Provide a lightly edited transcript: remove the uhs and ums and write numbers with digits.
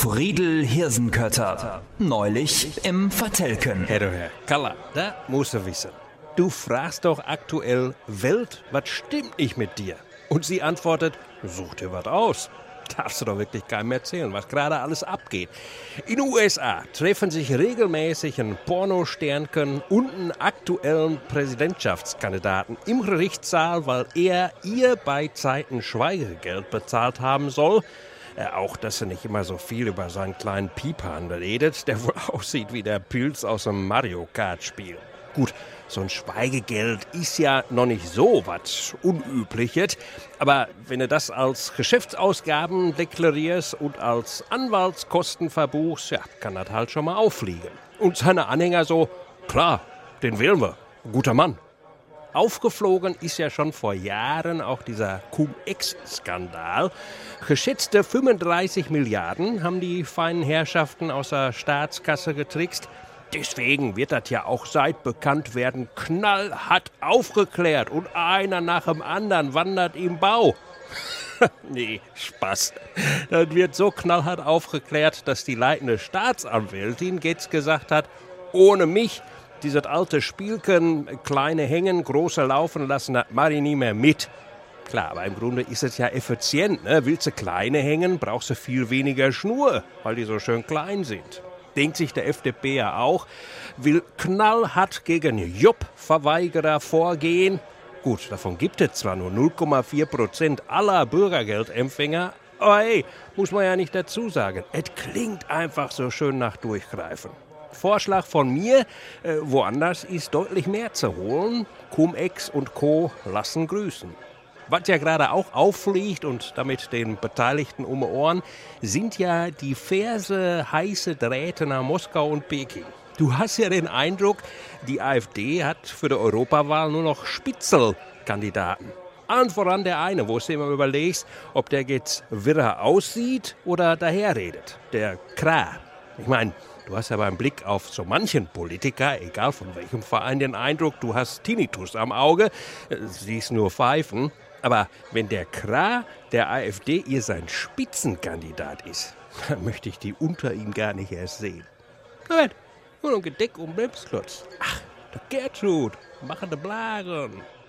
Friedel Hirsenkötter. Neulich im Vertelken. Herr Kalla, da musst du wissen. Du fragst doch aktuell, Welt, was stimmt nicht mit dir? Und sie antwortet, such dir was aus. Darfst du doch wirklich keinem erzählen, was gerade alles abgeht. In den USA treffen sich regelmäßig ein Pornosternchen und einen aktuellen Präsidentschaftskandidaten im Gerichtssaal, weil er ihr bei Zeiten Schweigegeld bezahlt haben soll. Auch, dass er nicht immer so viel über seinen kleinen Piephahn redet, der wohl aussieht wie der Pilz aus einem Mario Kart-Spiel. Gut, so ein Schweigegeld ist ja noch nicht so was Unübliches, aber wenn du das als Geschäftsausgaben deklarierst und als Anwaltskosten verbuchst, ja, kann das halt schon mal auffliegen. Und seine Anhänger so, klar, den wählen wir, guter Mann. Aufgeflogen ist ja schon vor Jahren auch dieser Cum-Ex-Skandal. Geschätzte 35 Milliarden haben die feinen Herrschaften aus der Staatskasse getrickst. Deswegen wird das ja auch seit Bekanntwerden knallhart aufgeklärt und einer nach dem anderen wandert im Bau. Nee, Spaß. Das wird so knallhart aufgeklärt, dass die leitende Staatsanwältin jetzt gesagt hat, ohne mich, dieses alte Spielchen, kleine hängen, große laufen lassen, das mache ich nie mehr mit. Klar, aber im Grunde ist es ja effizient, ne? Willst du kleine hängen, brauchst du viel weniger Schnur, weil die so schön klein sind. Denkt sich der FDP ja auch, will knallhart gegen Jobverweigerer vorgehen. Gut, davon gibt es zwar nur 0,4% aller Bürgergeldempfänger, aber hey, muss man ja nicht dazu sagen. Es klingt einfach so schön nach Durchgreifen. Vorschlag von mir, woanders ist deutlich mehr zu holen. Cum-Ex und Co. lassen grüßen. Was ja gerade auch auffliegt und damit den Beteiligten um die Ohren, sind ja diverse heiße Drähte nach Moskau und Peking. Du hast ja den Eindruck, die AfD hat für die Europawahl nur noch Spitzelkandidaten. Allen voran der eine, wo du immer überlegst, ob der jetzt wirrer aussieht oder daherredet. Der Krah. Ich meine, du hast ja beim Blick auf so manchen Politiker, egal von welchem Verein, den Eindruck, du hast Tinnitus am Auge, siehst nur Pfeifen. Aber wenn der Krah der AfD ihr sein Spitzenkandidat ist, dann möchte ich die unter ihm gar nicht erst sehen. Nur ein Gedeck um Bremsklotz. Ach, der Gertrud, machende Blagen.